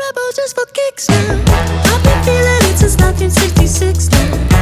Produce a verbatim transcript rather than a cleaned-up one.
rebel just for kicks now. I've been feeling it since nineteen sixty-six now.